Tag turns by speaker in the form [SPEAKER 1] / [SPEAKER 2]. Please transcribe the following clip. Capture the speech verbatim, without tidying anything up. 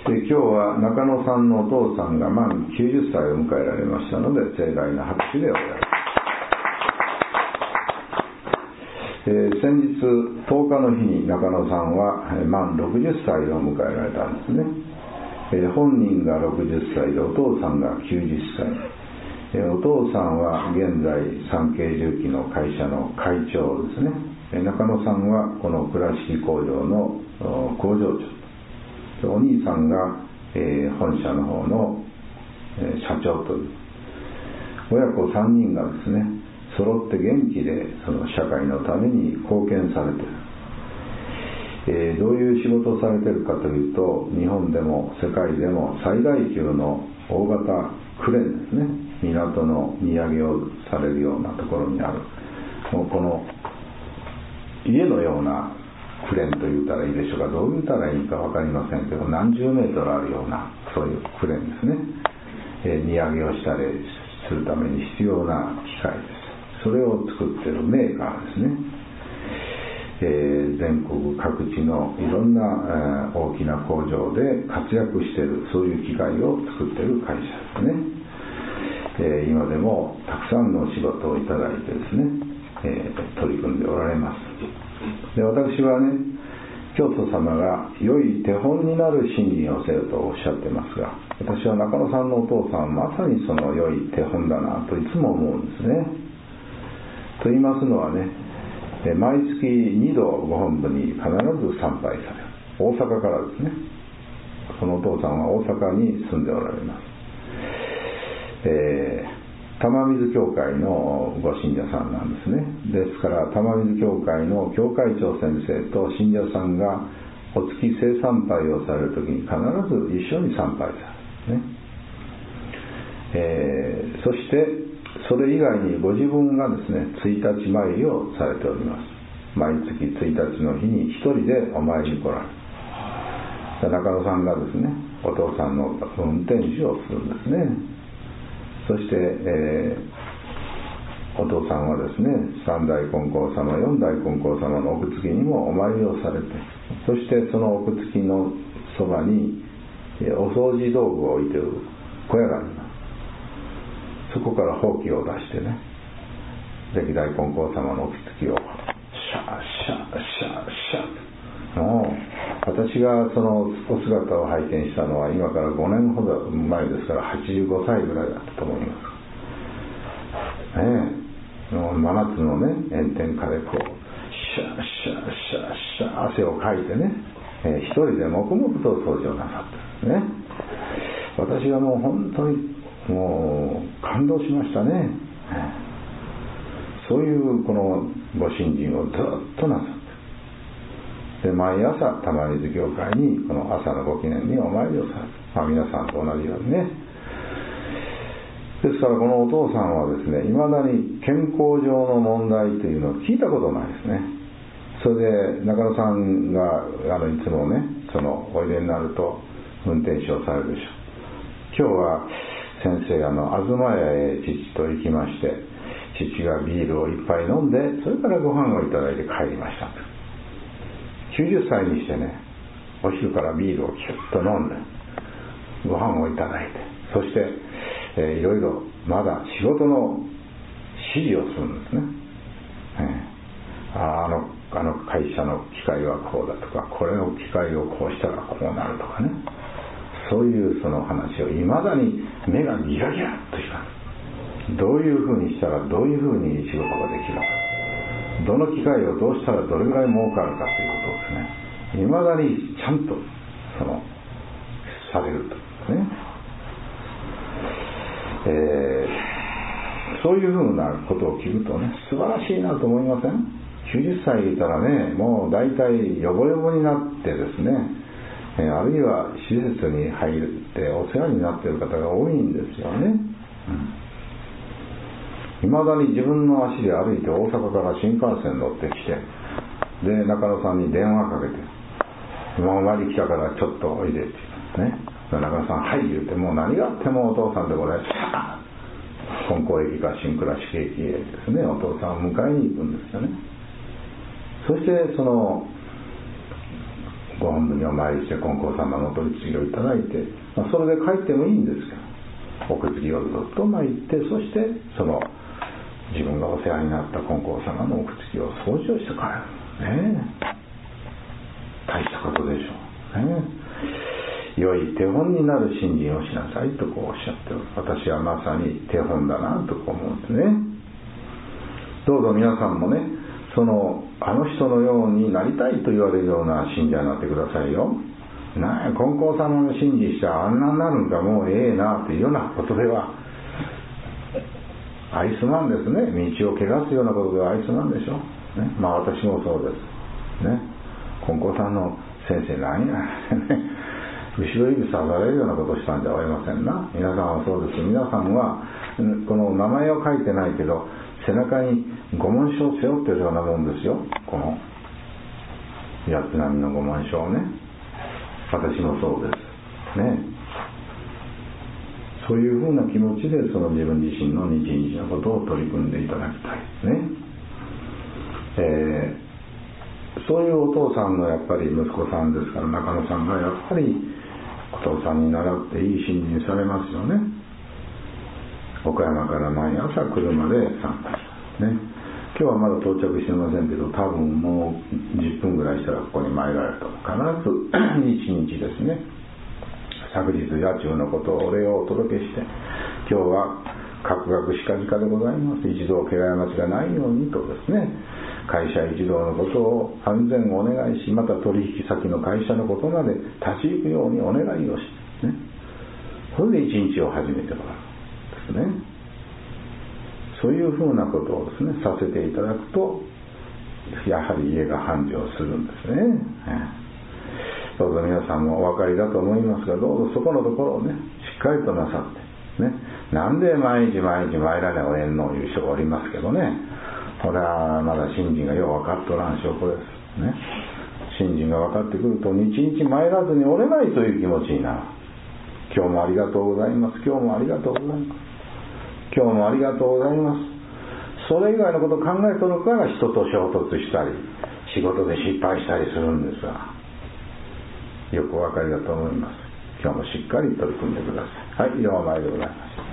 [SPEAKER 1] で今日は中野さんのお父さんが満きゅうじゅっさいを迎えられましたので、盛大な拍手でお祝いします。えー、先日とおかの日に中野さんは満ろくじゅっさいを迎えられたんですね。えー、本人がろくじゅっさいでお父さんがきゅうじゅっさい、えー、お父さんは現在産経重機の会社の会長ですね。えー、中野さんはこの倉敷工場の工場長、お兄さんが、えー、本社の方の、えー、社長という親子さんにんがですね、揃って元気でその社会のために貢献されている。えー、どういう仕事をされているかというと、日本でも世界でも最大級の大型クレーンですね、港の荷上げをされるようなところにある、もうこの家のようなクレーンと言ったらいいでしょうか、どう言ったらいいか分かりませんけど、何十メートルあるようなそういうクレーンですね。えー、荷上げをしたりするために必要な機械です。それを作っているメーカーですね。えー、全国各地のいろんな、えー、大きな工場で活躍している、そういう機械を作っている会社ですね。えー、今でもたくさんの仕事をいただいてですね、えー、取り組んでおられます。で、私はね、教祖様が良い手本になる信心をせよとおっしゃってますが、私は中野さんのお父さんはまさにその良い手本だなといつも思うんですね。と言いますのはね、毎月にどご本部に必ず参拝される。大阪からですね。そのお父さんは大阪に住んでおられます。えー、玉水教会のご信者さんなんですね。ですから玉水教会の教会長先生と信者さんがお月聖参拝をされるときに必ず一緒に参拝される、ね。えー、そしてそれ以外にご自分がですね、ついたち参りをされております。毎月ついたちの日に一人でお参りに来られる。中野さんがですね、お父さんの運転手をするんですね。そして、えー、お父さんはですね、三代金光様、四代金光様の奥付きにもお参りをされて、そしてその奥付きのそばにお掃除道具を置いている小屋があります。そこからほうきを出してね、歴代金光様のお着付きをシャーシャーシャーシャー、もう私がそのお姿を拝見したのは今からごねんほど前ですから、はちじゅうごさいぐらいだったと思いますね。えもう真夏のね炎天下でこうシャーシャーシャーシャー汗をかいてね、えー、一人で黙々と掃除をなさってるんですね。私はもう本当にもう感動しましたね。そういうこのご信心をずっとなさって、で毎朝玉水教会にこの朝のご記念にお参りをされる、まあ、皆さんと同じようにね。ですからこのお父さんはですね、いまだに健康上の問題というのを聞いたことないですね。それで中野さんがあのいつもね、そのおいでになると運転手をされるでしょう。今日は先生あの東屋へ父と行きまして、父がビールをいっぱい飲んで、それからご飯をいただいて帰りました。きゅうじゅっさいにしてね、お昼からビールをキュッと飲んでご飯をいただいて、そして、えー、いろいろまだ仕事の指示をするんですね。えー、あ, あ, のあの会社の機械はこうだとか、これの機械をこうしたらこうなるとかね、そういうその話をいまだに目がギラギラっと光る。どういうふうにしたらどういうふうに仕事ができるか、どの機械をどうしたらどれぐらい儲かるかということをですね、いまだにちゃんとそのされるとね、えー、そういうふうなことを聞くとね、素晴らしいなと思いません？きゅうじゅっさいいたらね、もう大体ヨボヨボになってですね、あるいは施設に入ってお世話になっている方が多いんですよね。いま、うん、だに自分の足で歩いて大阪から新幹線乗ってきて、で中野さんに電話かけて、今まで来たからちょっとおいでって言ってね、中野さんはい言うて、もう何があってもお父さんでこれさあ金光駅か新倉敷駅へですね、お父さんを迎えに行くんですよね。そしてそのご本部にお参りして金光様のお取り次ぎをいただいて、まあ、それで帰ってもいいんですけど、おくつぎをずっと参って、そしてその自分がお世話になった金光様のおくつぎを掃除をして帰るね。大したことでしょうね。良い手本になる信心をしなさいとこうおっしゃっておる。私はまさに手本だなとこう思うんですね。どうぞ皆さんもね、そのあの人のようになりたいと言われるような信者になってくださいよ。なあ、金光様の信心したらあんなになるんか、もうええなというようなことでは愛すまんですね。道を汚すようなことでは愛すまんでしょ、ね、まあ私もそうですね。金光さんの先生何やね後ろ指さされるようなことをしたんじゃありませんな。皆さんはそうです。皆さんはこの名前を書いてないけど背中に御紋章を背負ってるようなもんですよ。この八つ波の御紋章をね。私もそうですね。そういうふうな気持ちでその自分自身の日々のことを取り組んでいただきたいですね。えー、そういうお父さんのやっぱり息子さんですから、中野さんがやっぱりお父さんに習っていい信心されますよね。岡山から毎朝車で参加したね。今日はまだ到着してませんけど、多分もうじゅっぷんぐらいしたらここに参られると必ず一日ですね、昨日野中のことをお礼をお届けして、今日は各学しかじかでございます、一同けがやまちがないようにとですね、会社一同のことを安全お願いし、また取引先の会社のことまで立ち行くようにお願いをして、ね、それで一日を始めてもらうですね。そういうふうなことをですねさせていただくと、やはり家が繁盛するんですね。どうぞ皆さんもお分かりだと思いますが、どうぞそこのところをねしっかりとなさってね。なんで毎日毎日参らねおえんのいう人がおりますけどね、これはまだ信心がよう分かっとらん証拠ですね。信心が分かってくると日々参らずにおれないという気持ちになる。今日もありがとうございます、今日もありがとうございます、今日もありがとうございます。それ以外のことを考えとるから人と衝突したり仕事で失敗したりするんですが、よくお分かりだと思います。今日もしっかり取り組んでください。はい、ようまいでございます。